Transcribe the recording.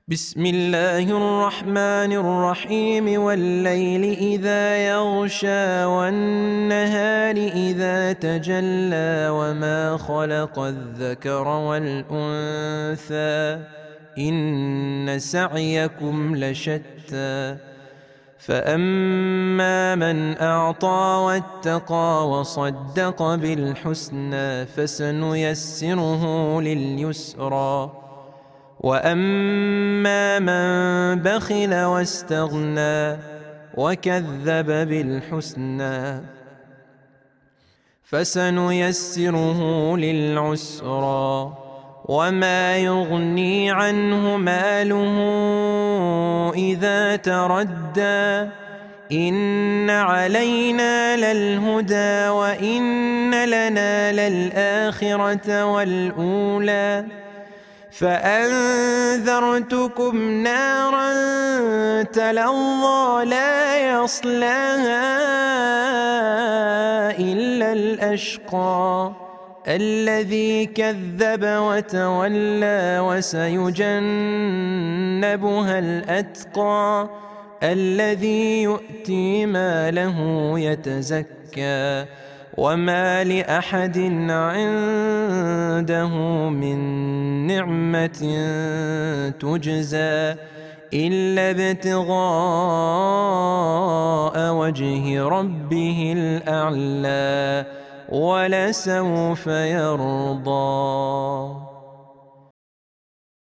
بسم الله الرحمن الرحيم والليل إذا يغشى والنهار إذا تجلى وما خلق الذكر والأنثى إن سعيكم لشتى فأما من أعطى واتقى وصدق بالحسنى فسنيسره لليسرى وأما من بخل واستغنى وكذب بالحسنى فسنيسره للعسرى وما يغني عنه ماله إذا تردى إن علينا للهدى وإن لنا للآخرة والأولى فأنذرتكم نارا تلظى لا يصلاها إلا الأشقى الذي كذب وتولى وسيجنبها الأتقى الذي يؤتي ماله يتزكى وما لأحد عنده من نعمة تجزى إلا ابتغاء وجه ربه الأعلى ولسوف يرضى.